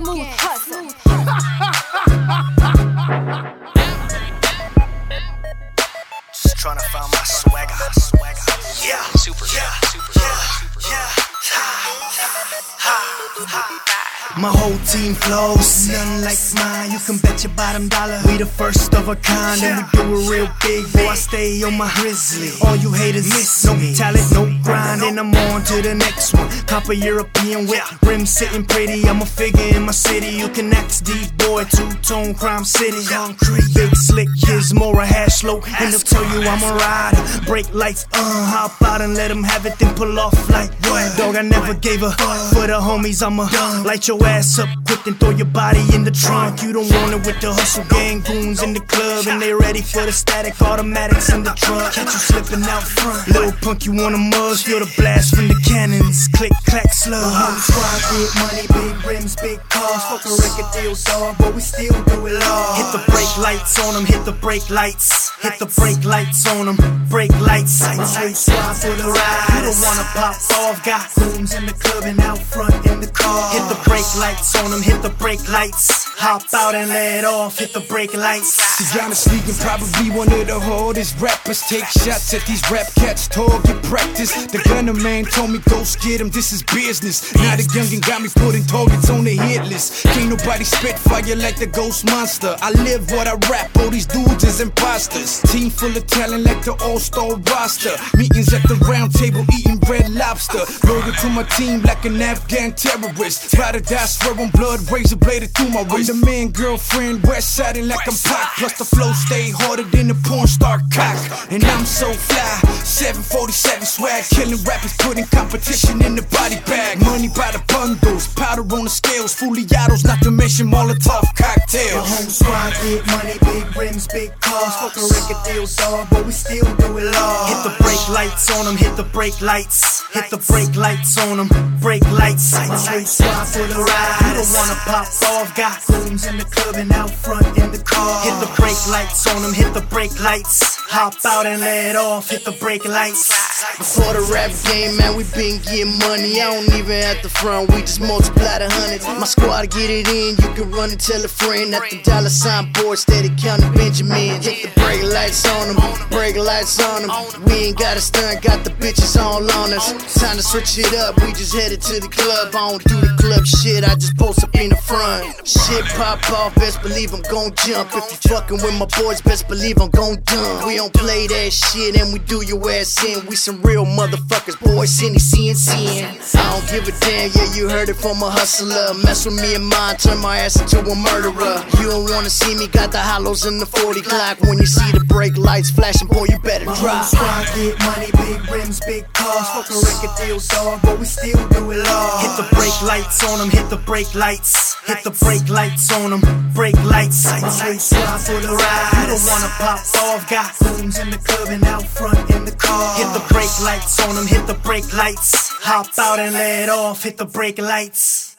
Smooth hustle. Just trying to find my swagger. Yeah, super, my whole team flows, none like mine. You can bet your bottom dollar we the first of a kind, and we do it real big. Boy, I stay on my grizzly. All you haters miss no talent, no grind, and I'm on to the next one. Copper European whip, rim sitting pretty. I'm a figure in my city. You can ask D-boy, two-tone crime city. Concrete, big slick, Gizmora, hash slow, and they'll tell you I'm a rider. Brake lights, hop out and let them have it, then pull off like what? Dog, I never gave a for the homies. I'ma light your ass up quick and throw your body in the trunk. You don't want it with the hustle gang goons in the club, and they ready for the static automatics in the truck. Catch you slipping out front, little punk, you want a mug? Feel the blast from the cannons, click clack slug. Whole squad, big money, big rims, big cars. Fuck a record deal, dog, but we still do it all. Hit the brake lights on them, hit the brake lights. Hit the brake lights on them, brake lights. My whole squad for the ride. You don't wanna pop off, got goons in the club and out front in the car. Hit the brake lights on them, hit the brake lights. Hop out and let off, hit the brake lights. He's honestly probably one of the hardest rappers. Take shots at these rap cats, target practice. The gunner man told me go get him, this is business. Now the youngin' got me putting targets on the hit list. Can't nobody spit fire like the ghost monster. I live what I rap, all these dudes is imposters. Team full of talent like the all-star roster. Meetings at the round table eating red lobster. Loyal to my team like an Afghan terrorist. Ride or die, swear on blood, razor bladed through my wrist. I'm the man, girlfriend, west siding like I'm Pac. Plus the flow stay harder than the porn star cock. And I'm so fly, 747 swag. Killing rappers, putting competition in the body bag. Money by the bundles, powder on the scales. Fuliados, not to mention Molotov cocktails. My home squad, big money, big rims, big cars. Fuck a record deal, dog, but we still do it all. Hit the brake lights on them, hit the brake lights. Hit the brake lights on them, brake lights. My whole squad for the ride. You don't wanna pop off, got goons in the club and out front in the car. Hit the brake lights on them, hit the brake lights. Hop out and let off, hit the brake lights. Before the rap game, man, we been getting money. I don't even have to front, we just multiply the hundreds. My squad get it in, you can run and tell a friend. At the dollar sign board, steady counting Benjamin. Hit the brake lights on them, brake lights on them. We ain't got a stunt, got the bitches all on us. Time to switch it up, we just headed to the club. I don't do the club shit, I just post up in the front. Shit pop off, best believe I'm gon' jump. If you fucking with my boys, best believe I'm gon' dump. We don't play that shit and we do your ass in. We some real motherfuckers, boys, sin. I don't give a damn, yeah, you heard it from a hustler. Mess with me and mine, turn my ass into a murderer. You don't wanna see me, got the hollows in the 40 clock. When you see the brake lights flashing, boy, you better My drop. whole squad, big money, big rims, big cars. Fuck a record deal, dog, but we still do it all. Hit the brake lights on them, hit the brake lights. Hit the brake lights on them, brake lights. My whole squad for the ride. You don't wanna pop off, got goons in the club and out front in the car. Hit the brake lights on them, hit the brake lights. Hop out and let off, hit the brake lights.